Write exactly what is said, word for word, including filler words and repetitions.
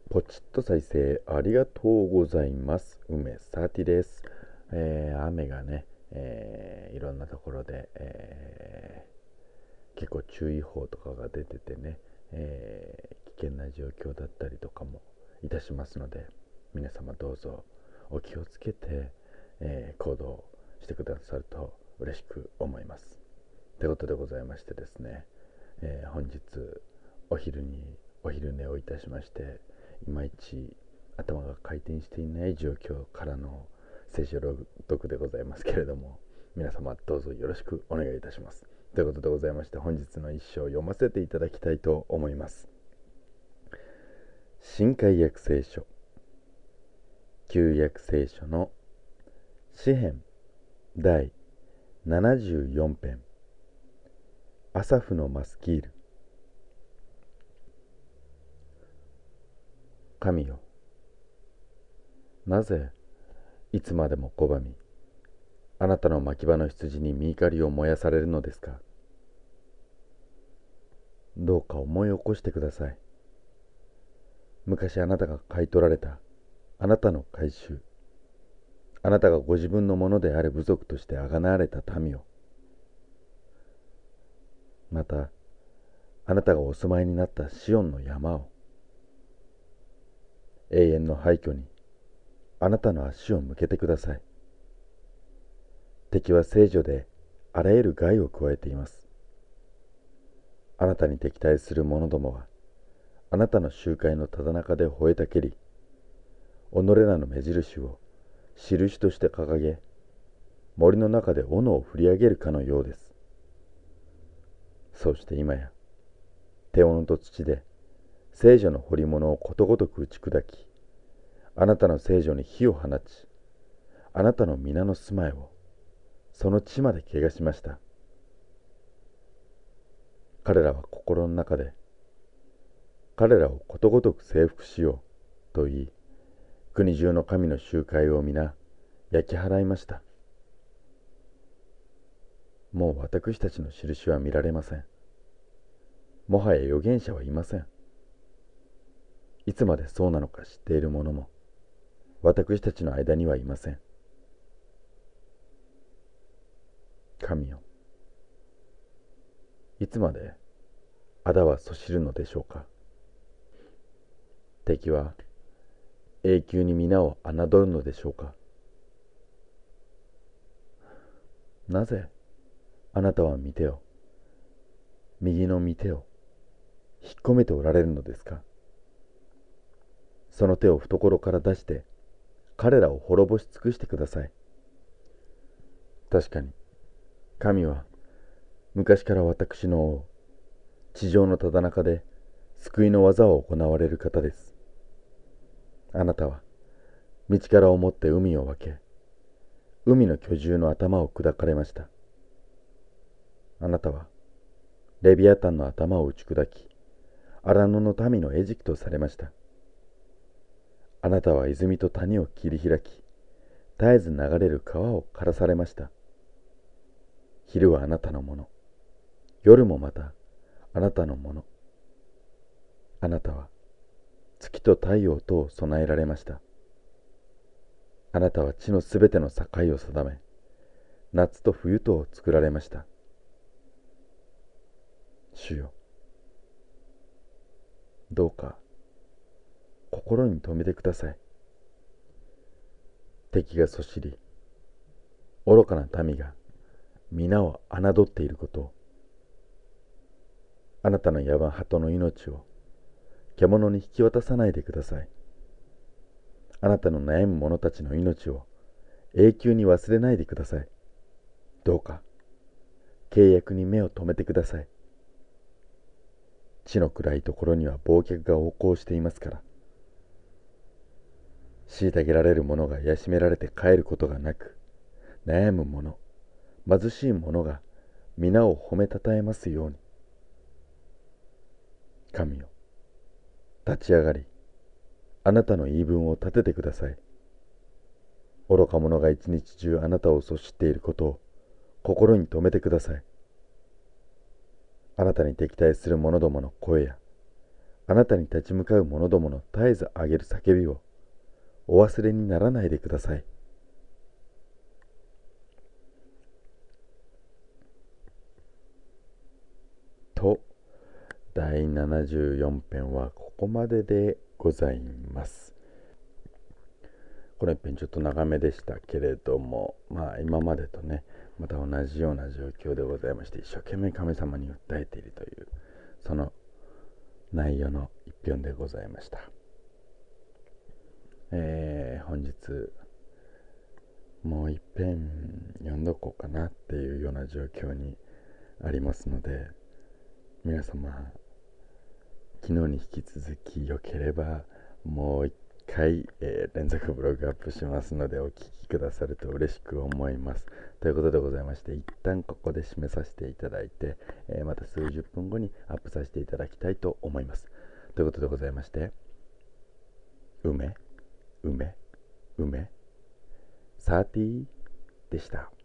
ポチッと再生ありがとうございます。梅サティです。えー雨がね、えーいろんなところで、えー結構注意報とかが出ててね、えー危険な状況だったりとかもいたしますので、皆様どうぞお気をつけて、えー行動してくださると嬉しく思います。ということでございましてですね、えー本日お昼にお昼寝をいたしまして、いまいち頭が回転していない状況からの聖書朗読でございますけれども、皆様どうぞよろしくお願いいたします。ということでございまして、本日の一章を読ませていただきたいと思います。新海約聖書旧約聖書の詩編第ななじゅうよん編、アサフのマスキール。神よ、なぜいつまでも拒み、あなたの牧場の羊に身怒りを燃やされるのですか。どうか思い起こしてください。昔あなたが買い取られたあなたの改宗、あなたがご自分のものである部族としてあがなわれた民を、またあなたがお住まいになったシオンの山を、永遠の廃墟にあなたの足を向けてください。敵は聖女であらゆる害を加えています。あなたに敵対する者どもはあなたの集会のただ中で吠えたけり、己らの目印を印として掲げ、森の中で斧を振り上げるかのようです。そうして今や手斧と土で聖女の彫り物をことごとく打ち砕き、あなたの聖女に火を放ち、あなたの皆の住まいをその地まで汚しました。彼らは心の中で、彼らをことごとく征服しようと言い、国中の神の集会を皆焼き払いました。もう私たちの印は見られません。もはや預言者はいません。いつまでそうなのか知っている者も私たちの間にはいません。神よ、いつまで仇はそしるのでしょうか。敵は永久に皆を侮るのでしょうか。なぜあなたは御手を、右の御手を引っ込めておられるのですか。その手を懐から出して彼らを滅ぼし尽くしてください。確かに神は昔から私の王、地上のただ中で救いの技を行われる方です。あなたは道からを持って海を分け、海の巨獣の頭を砕かれました。あなたはレビアタンの頭を打ち砕き、荒野の民の餌食とされました。あなたは泉と谷を切り開き、絶えず流れる川を枯らされました。昼はあなたのもの、夜もまたあなたのもの。あなたは月と太陽とを備えられました。あなたは地のすべての境を定め、夏と冬とを作られました。主よ、どうか心に留めてください。敵がそしり、愚かな民が皆を侮っていることを、あなたの野蛮鳩の命を獣に引き渡さないでください。あなたの悩む者たちの命を永久に忘れないでください。どうか契約に目を留めてください。地の暗いところには暴虐が横行していますから、虐げられる者が養められて帰ることがなく、悩む者、貧しい者が皆を褒めたたえますように。神よ、立ち上がり、あなたの言い分を立ててください。愚か者が一日中あなたをそしっていることを心に留めてください。あなたに敵対する者どもの声や、 あなたに立ち向かう者どもの絶えず上げる叫びをお忘れにならないでください。と、だいななじゅうよん編はここまででございます。この一編ちょっと長めでしたけれども、まあ今までとね、また同じような状況でございまして、一生懸命神様に訴えているという、その内容の一編でございました。えー、本日、もう一編読んどこうかなっていうような状況にありますので、皆様、昨日に引き続きよければもう一回、えー、連続ブログアップしますのでお聞きくださると嬉しく思います。ということでございまして、一旦ここで締めさせていただいて、えー、また数十分後にアップさせていただきたいと思います。ということでございまして、梅梅梅サーティーでした。